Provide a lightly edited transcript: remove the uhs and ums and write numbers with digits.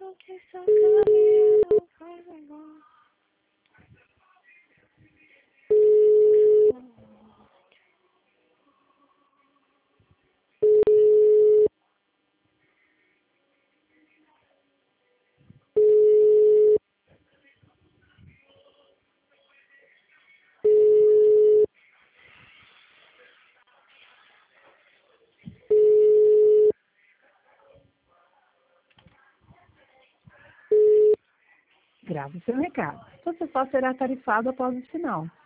O que seu caminho faz agora? Grave seu recado. Você só será tarifado após o sinal.